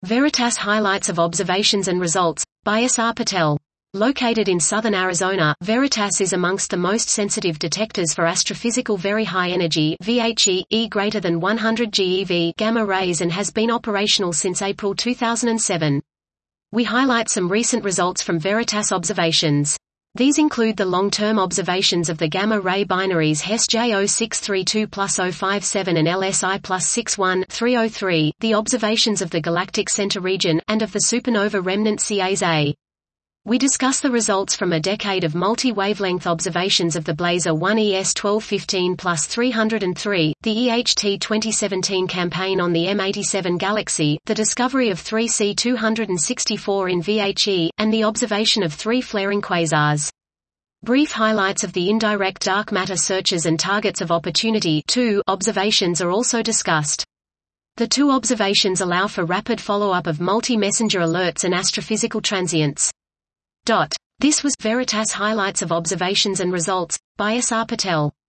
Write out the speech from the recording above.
Veritas Highlights of Observations and Results, by S.R. Patel. Located in southern Arizona, Veritas is amongst the most sensitive detectors for astrophysical very high energy (VHE) E greater than 100 GeV gamma rays and has been operational since April 2007. We highlight some recent results from Veritas observations. These include the long-term observations of the gamma-ray binaries HESS J0632+057 and LSI+61303, the observations of the galactic center region, and of the supernova remnant Cas A. We discuss the results from a decade of multi-wavelength observations of the Blazar 1 ES 1215+303, the EHT 2017 campaign on the M87 galaxy, the discovery of 3C264 in VHE, and the observation of 3 flaring quasars. Brief highlights of the indirect dark matter searches and targets of opportunity 2 observations are also discussed. The 2 observations allow for rapid follow-up of multi-messenger alerts and astrophysical transients. This was Veritas Highlights of Observations and Results, by S.R. Patel.